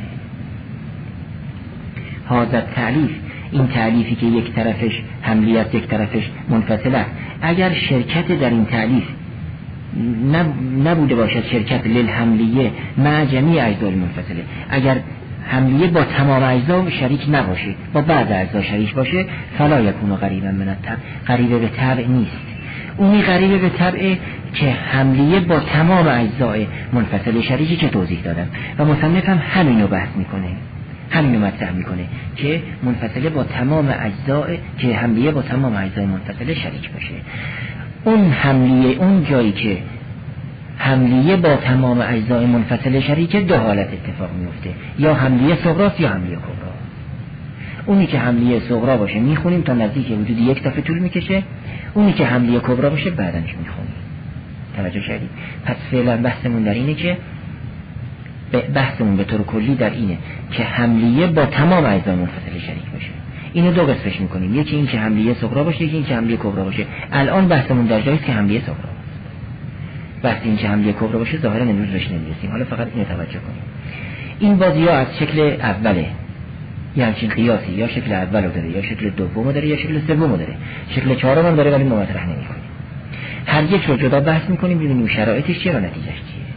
حاضر تعلیف، این تعلیفی که یک طرفش حملی است یک طرفش منفصل است، اگر شرکت در این تعلیف نبوده باشد شرکت للحملیه مع جمیع اجزای منفصله، اگر حملیه با تمام اجزا شریک نباشه، با بعض اجزا شریک باشه، فلا یکون قریبا من الطبع، قریب به طبع نیست. اونی قریب به طبع که حملیه با تمام اجزای منفصل شریکی که توضیح دادم و مصنف هم همینو بحث میکنه، همینو مطرح میکنه که منفصله با تمام اجزای، که حملیه با تمام اجزای منفصله شریک باشه. اون حملیه، اون جایی که حملیه با تمام اجزای منفصل شریکه، دو حالت اتفاق میفته، یا حملیه صغراست یا حملیه کبرا. اونی که حملیه صغرا باشه میخونیم تا نزدیک وجود یک دفعه طول میکشه، اونی که حملیه کبرا باشه بعدنش میخونیم. توجه شدید؟ پس فعلا بحثمون در اینه که بحثمون به طور کلی در اینه که حملیه با تمام اجزای منفصل شریک باشه. اینو دو قسمش میکنیم، یکی این که حملیه صغرا باشه، یکی این که حملیه کبرا باشه. الان بحثمون در جایی که حملیه صغرا باشه. بحث این که حملیه کبرا باشه ظاهرا امروز بهش نمیرسیم. حالا فقط اینو توجه کنیم. این بازی‌ها از شکل اوله، یعنی همچین قیاسی، یا شکل اول داره، یا شکل دوم داره، یا شکل سوم داره، شکل چهارم هم داره ولی ما مطرح نمی‌کنیم. هر یک رو جدا بحث می‌کنیم ببینیم شرایطش چیه و نتیجهش چیه.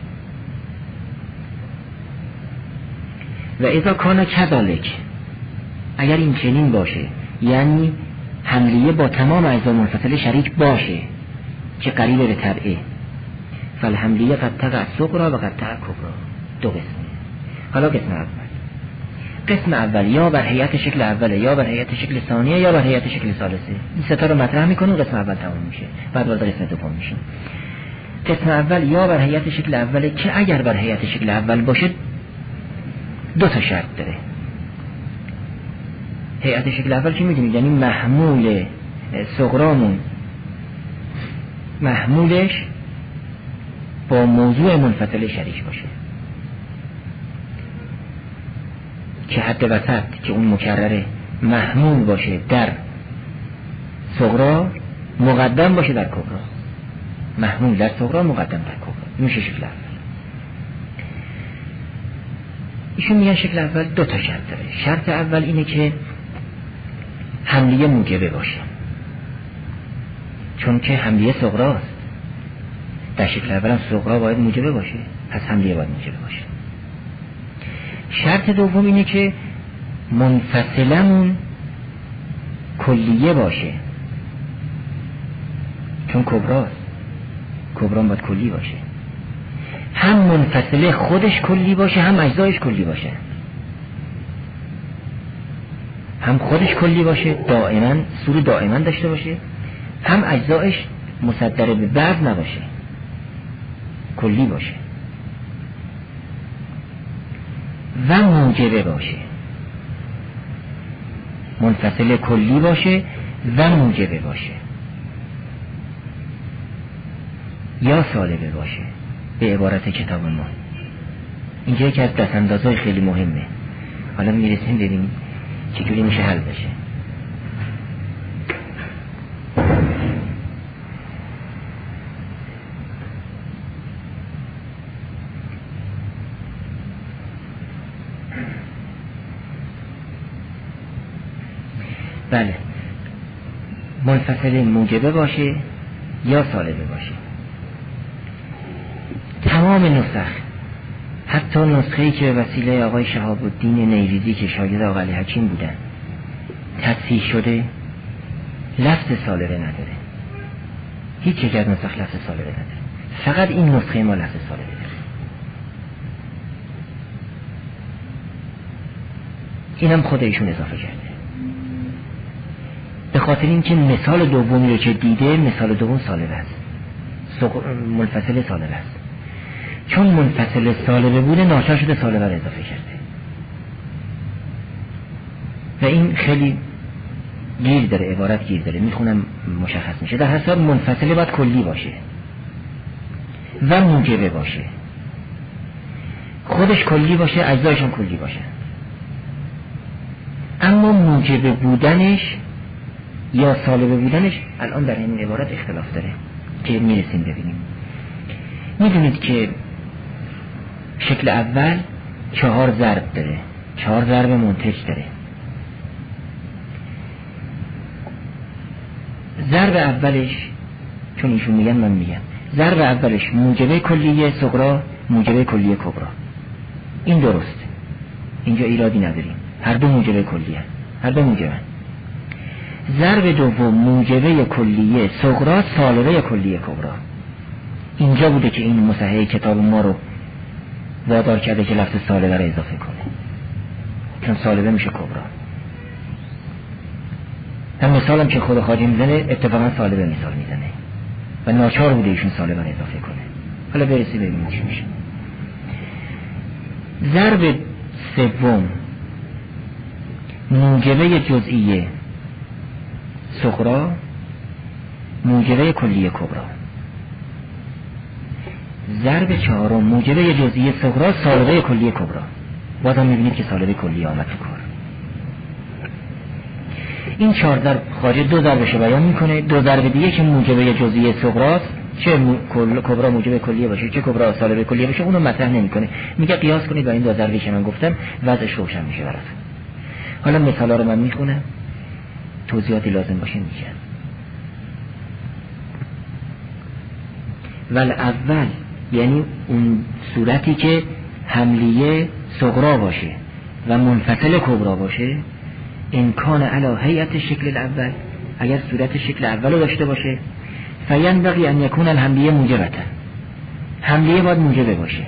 و اذا کان کذالک، اگر این چنین باشه، یعنی حملیه با تمام اجزا منفصل شریک باشه که قریب به طبعه، فالحملیه قد تقع صغرا و قد تقع کبرا. دو قسمه. حالا قسم اول یا بر هیئت شکل اوله، یا بر هیئت شکل ثانیه، یا بر هیئت شکل ثالثه. این سه تا رو مطرح میکنیم، قسم اول تمام میشه، بعد وارد قسم دوم میشیم. قسم اول یا بر هیئت شکل اوله که اگر بر هیئت شکل اول باشه دو تا شرط داره. هیئت شکل اول چی میدونید؟ یعنی محمول صغرامون محمولش با موضوع منفصل شریک باشه، که حد وسط که اون مکرره محمول باشه در صغرا، مقدم باشه در کبرا. محمول در صغرا، مقدم در کبرا. این میشه شکل اول. ایشون میگن شکل اول دو تا شرط داره. شرط اول اینه که حملیه موجبه باشه، چون که حملیه صغراست. در شکل اول هم صغرا باید موجبه باشه، پس حملیه باید موجبه باشه. شرط دوم اینه که منفصلمون کلیه باشه، چون کبراست، کبران باید کلی باشه. هم منفصله خودش کلی باشه، هم اجزایش کلی باشه. هم خودش کلی باشه، دائما سور دائما داشته باشه، هم اجزایش مصدر به بعض نباشه، کلی باشه و موجبه باشه. منفصل کلی باشه و موجبه باشه یا سالبه باشه. به عبارت کتاب ما اینجا یکی از دستاندازهای خیلی مهمه. حالا میرسیم ببینیم چجوری میشه حل بشه. بله، منفصله موجبه باشه یا سالبه باشه. تمام نسخ، حتی نسخه‌ای که به وسیله آقای شهاب الدین نیریزی که شاگرد آقای علی حکیم بودن تصحیح شده، لفظ سالبه نداره. هیچ یک از نسخ لفظ سالبه نداره، فقط این نسخه ما لفظ سالبه داره. اینم خود ایشون اضافه کرده، به خاطر اینکه مثال دومی رو که دیده، مثال دوم سالبه است، منفصل سالبه است. چون منفصل سالبه بوده، ناچار شده سالبه رو اضافه کرده و این خیلی گیر داره، عبارت گیر داره، میخونم مشخص میشه. در حساب منفصله باید کلی باشه و موجبه باشه، خودش کلی باشه، اجزایشون کلی باشه. اما موجبه بودنش یا سالبه بودنش الان در این عبارت اختلاف داره که میرسیم ببینیم. میدونید که شکل اول 4 ضرب داره، 4 ضرب منتج داره. ضرب اولش، چون ایشون میگن من میگم، ضرب اولش موجبه کلیه صغرا، موجبه کلیه کبرا. این درست، اینجا ایرادی نداریم، هر دو موجبه کلیه، هر دو موجبه. ضرب دوم موجبه کلیه صغرا، سالبه کلیه کبرا. اینجا بوده که این مصحح کتاب ما رو وادار کرده که لفظ سالبه رو اضافه کنه، چون سالبه میشه کبرا. هم مثالم که خود خواجه میزنه اتفاقا سالبه مثال میزنه و ناچار بوده ایشون سالبه رو اضافه کنه. حالا برسی ببینیم چی میشه. ضرب سوم موجبه جزئیه صغرا، موجبه کلیه کبرا. ضرب چهارم موجبه جزئیه صغرا، سالبه کلیه کبرا. بازم میبینید که سالبه کلیه آمد تو کار. این 4 ضرب خارج 2 ضربش بیان میکنه، 2 ضرب دیگه که موجبه جزئیه صغراست، چه کبرا موجبه کلیه باشه چه کبرا سالبه کلیه باشه، اونو مطرح نمیکنه. میگه قیاس کنید با این 2 ضربی که من گفتم، وضعش روشن میشه براتون. حالا مثالا رو من میخونم، توضیحاتی لازم باشه میگم. ول اول یعنی اون صورتی که حملیه صغرا باشه و منفصل کبرا باشه، امکان علی هیئت شکل الاول، اگر صورت شکل اول رو داشته باشه، فینبغی ان یکون الحملیه موجبتا، حملیه باید موجبه باشه،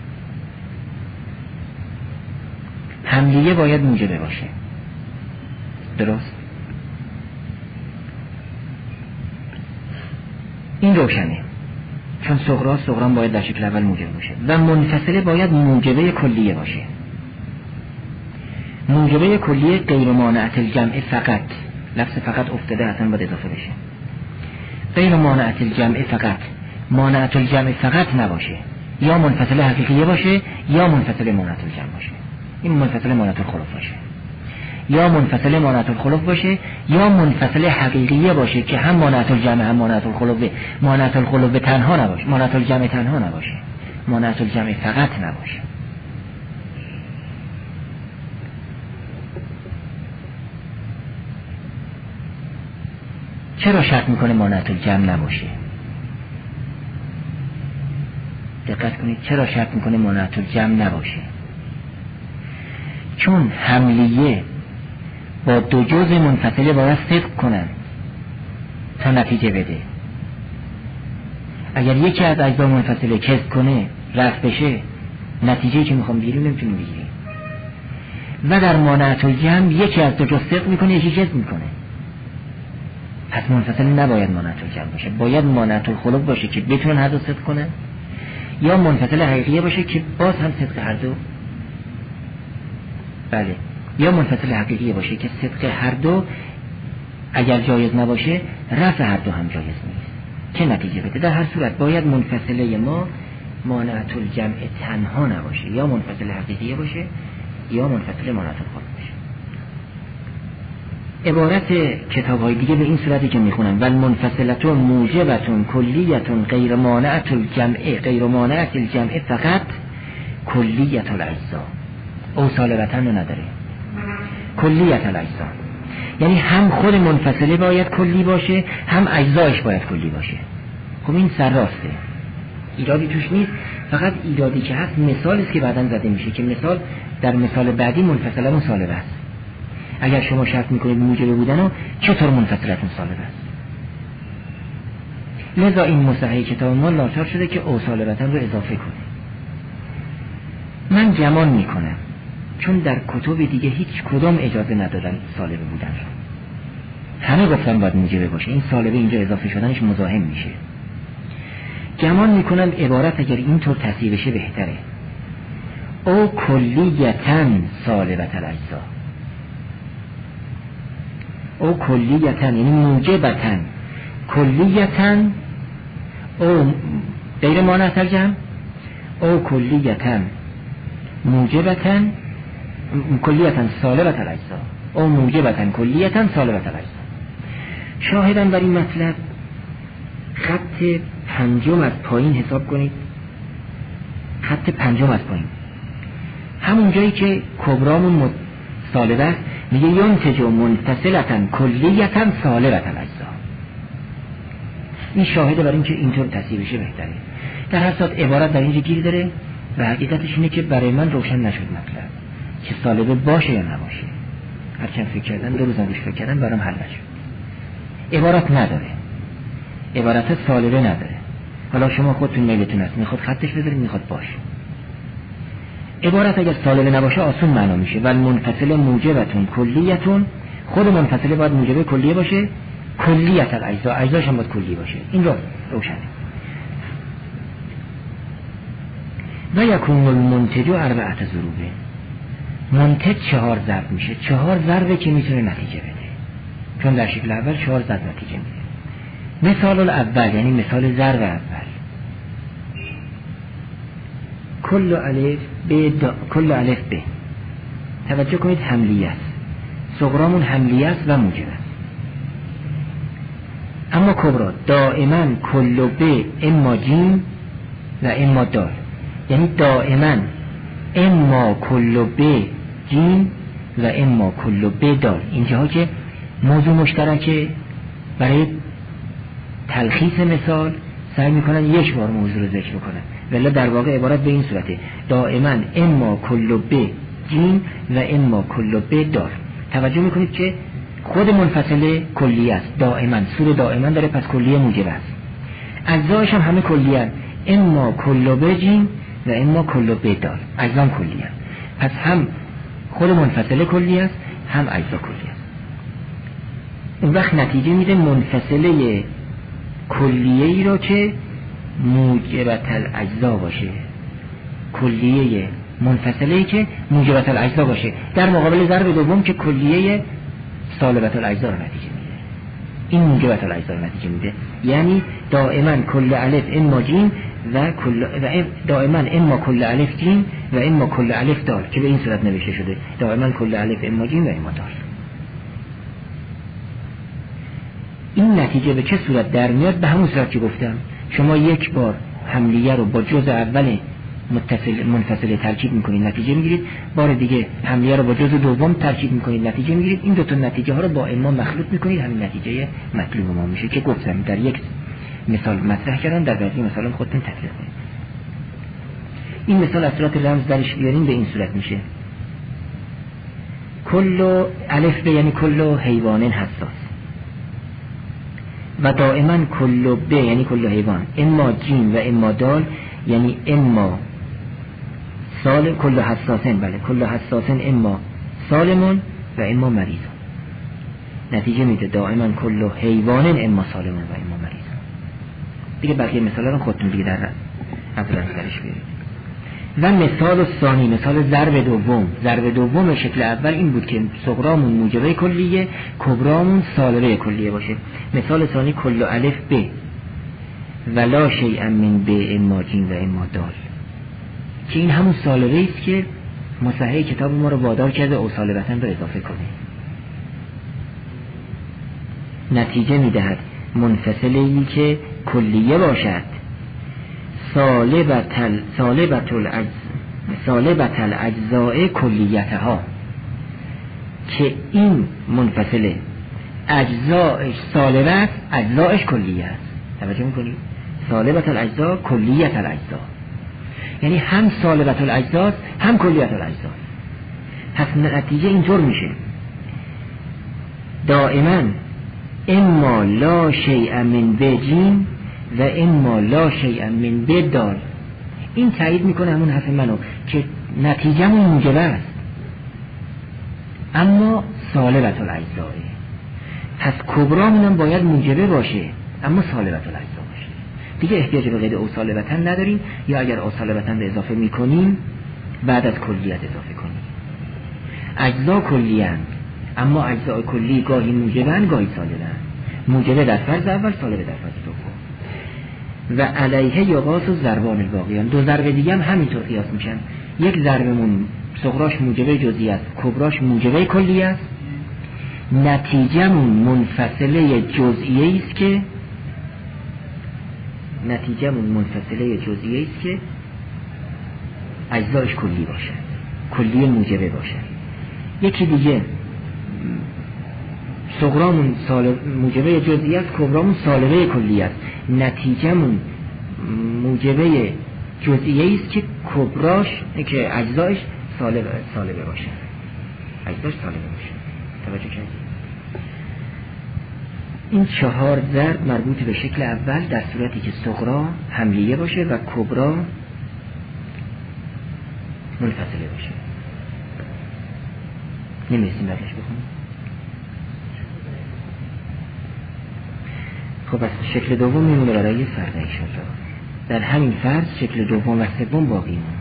حملیه باید موجبه باشه. درست؟ این روشنه، چون صغرا باید در شکل اول موجبه باشه و منفصله باید موجبه کلیه باشه. موجبه کلیه غیر مانعت الجمع فقط، لفظ فقط افتاده اصلا باید اضافه بشه. غیر مانعت الجمع فقط، مانعت الجمع فقط نباشه، یا منفصله حقیقیه باشه یا منفصله مانعت الجمع باشه. این منفصله مانعت الخلف باشه، یا منفصله مانعت الخلف باشه یا منفصله حقیقیه باشه که هم مانعت الجمع هم مانعت الخلف، مانعت الخلف تنها نباشه، مانعت الجمع تنها نباشه، مانعت الجمع فقط نباشه. چرا شرط میکنه مانعت الجمع نباشه؟ دقت کنید، چرا شرط میکنه مانعت الجمع نباشه؟ چون حملیه با 2 جزء منفصله باید صدق کنن تا نتیجه بده. اگر یکی از اجزا منفصله کذب کنه، رفع بشه، نتیجه‌ای که میخوام بگیریم نمیتونیم بگیریم. و در مانعت الجمع یکی از 2 جزء صدق میکنه، یکی کذب میکنه. پس منفصله نباید مانعت الجمع باشه، باید مانعت الخلف باشه که بتونن هر دو صدق کنن، یا منفصله حقیقیه باشه که باز هم صدق هر دو. بله، یا منفصل حقیقی باشه که صدق هر دو اگر جایز نباشه، رفع هر دو هم جایز نیست که نتیجه بده. در هر صورت باید منفصله ما مانعت الجمع تنها نباشه، یا منفصل حقیقی باشه یا منفصل مانعت الخلف باشه. عبارت کتاب‌های دیگه به این صورتی که میخونن ول منفصلتون موجبتون کلیتون غیر مانعت الجمع فقط کلیت الاجزا، او سالبتن رو نداره، کلیت الاجزا. یعنی هم خود منفصله باید کلی باشه، هم اجزایش باید کلی باشه. خب این سرراسته، ایرادی توش نیست. فقط ایرادی که هست مثال است که بعداً زده میشه که مثال در مثال بعدی منفصلمون سالبه است. اگر شما شرط میکنید موجبه بودن، چطور منفصلتون سالبه است؟ لذا این مصحح کتاب ما ناچار شده که او سالبتن رو اضافه کنه. من گمان میکنم چون در کتب دیگه هیچ کدام اجازه ندادن سالبه بودن رو، همه گفتن باید موجبه باشه، این سالبه اینجا اضافه شدنش مزاحم میشه. گمان میکنم عبارت اگر اینطور تصحیح بشه بهتره. او کلیتن سالبت الاجزا، او کلیتن یعنی موجبتن، کلیتن او غیر مانع ترجم، او کلیتن موجبتن کلیتن سالبت الاجزا، او موجبتن کلیتن سالبت الاجزا. شاهدن بر این مطلب خط پنجم از پایین حساب کنید، خط پنجم از پایین، همون جایی که کبرامون سالبه است میگه ینتج منفصلتن کلیتن سالبت الاجزا. این شاهده بر این که اینطور تصحیح بشه بهتره. در هر صورت عبارت در اینجا گیر داره و حقیقتش اینه که برای من روشن نشد مطلب که سالبه باشه یا نباشه. هرچند فکر کردن، دو روزم روش فکر کردن، برام حل نشد. عبارت نداره، عبارت سالبه نداره. حالا شما خودتون میلتون هست، میخواد خطش بذارید، میخواد باشه. عبارت اگر سالبه نباشه آسون معنا میشه. ولی منفصل موجبتون کلیتون، خود منفصله باید موجبه کلیه باشه، کلیت الاجزا، اجزاش هم باید کلی باشه. این رو روشنه. و یکون المنتج اربعه ضروبه، منتج 4 ضرب میشه. 4 ضربه که میتونه نتیجه بده، چون در شکل اول 4 ضرب نتیجه میده. مثال الاول یعنی مثال ضرب اول، کل الف ب. توجه کنید حملیه است، صغرامون حملیه است و موجب است. اما کبرا دائما کل ب اما جیم و اما دال، یعنی دائما اما کل ب جیم و اما کل ب دال. اینجاها که موضوع مشترکه برای تلخیص مثال سعی میکنن یک بار موضوع رو ذکر بکنن، ولی در واقع عبارت به این صورته: دائما اما کل ب جیم و اما کل ب دال. توجه میکنید که خود منفصله کلیه است، دائما سور دائما داره، پس کلیه موجب است. اجزایش هم همه کلیه است، اما کل ب جیم و اما کل ب دال، اجزام کلیه است. پس هم خود منفصله کلیه است، هم اجزا کلیه است. اون وقت نتیجه میده منفصله کلیه ای را که موجبت الاجزا باشه، کلیه منفصله ای که موجبت الاجزا باشه، در مقابل ضرب دوم که کلیه سالبت الاجزا را نتیجه میده. این موجبت الاجزا را نتیجه میده، یعنی دائما کل الف اما جیم و دائما اما کل الف جیم و اما کل الف دال، که به این صورت نوشته شده: دائما کل الف اما جیم و اما دال. این نتیجه به چه صورت در میاد؟ به همون صورت که گفتم. شما یک بار حملیه رو با جزء اول منفصل ترکیب میکنید، نتیجه میگیرید. بار دیگه حملیه رو با جزء دوم ترکیب میکنید، نتیجه میگیرید. این دو تا نتیجه ها رو با اما مخلوط میکنید، همین نتیجه مطلوب ما میشه که گفتم در یک مثال مطرح کردم، در بقیه مثال خودتون تطبیق کنید. این مثال از صورت رمز درش بیاریم به این صورت میشه: کل الف ب یعنی کل حیوان حساس، و دائما کل ب یعنی کل حیوان، اما جیم و اما دال یعنی اما سالم، کل حساسن، بله کل حساسن اما سالمون و اما مریضون. نتیجه میده دائما کل حیوان اما سالمون و اما مریضون. دیگه بقیه مثالا رو خودتون دیگه در اول درش بیارید. و مثال ثانی، مثال ضرب دوم. ضرب دوم شکل اول این بود که صغرامون موجبه کلیه، کبرامون سالبه کلیه باشه. مثال ثانی کل الف ب ولا شیء من ب اما جیم و اما دال، که این همون سالبه است که مصحح کتاب ما رو وادار کرده او سالبتن رو اضافه کنه. نتیجه میدهد منفصلی که کلیه باشد سالبت الاجزاء کلیتها، که این منفصله، اجزایش سالبه است، اجزایش کلیه است. توجه میکنید؟ سالبت الاجزا کلیت الاجزا، یعنی هم سالبت الاجزا هم کلیت الاجزا. پس نتیجه اینطور میشه دائما اما لا شیء من بجیم و اما لا شیء من بدال. این تایید میکنه همون حرف منو که نتیجه‌مون موجبه است اما سالبت الاجزا. پس کبرامونم باید موجبه باشه اما سالبت الاجزا باشه. دیگه احتیاج به قید او سالبتن نداریم، یا اگر او سالبتن به اضافه میکنیم بعد از کلیت اضافه کنیم. اجزا کلیان اما اجزای کلی گاهی موجبن گاهی سالبن. موجبه در فرض اول، سالبه در فرض دوم. و علیه یقاس و ضربان الباقیان. دو ضرب دیگه هم همینطور قیاس میشن. یک ضربمون صغراش موجبه جزئی است، کبراش موجبه کلی است. نتیجه‌مون منفصله جزئیه است که اجزایش کلی باشه، کلی موجبه باشه. یکی دیگه صغرامون موجبه جزئی است، کبرامون سالبه کلی است. نتیجه‌مون موجبه جزئیه است که کبراش که اجزایش سالبه باشه، اجزاش سالبه باشه. توجه کردید؟ این 4 ضرب مربوط به شکل اول در صورتی که صغرا حملیه باشه و کبرا منفصله باشه. نمی‌رسیم بعدش بخونیم. خب از شکل دوم میمونه برای فرد انشاءالله. در همین فرض شکل دوم و سوم باقی مونه.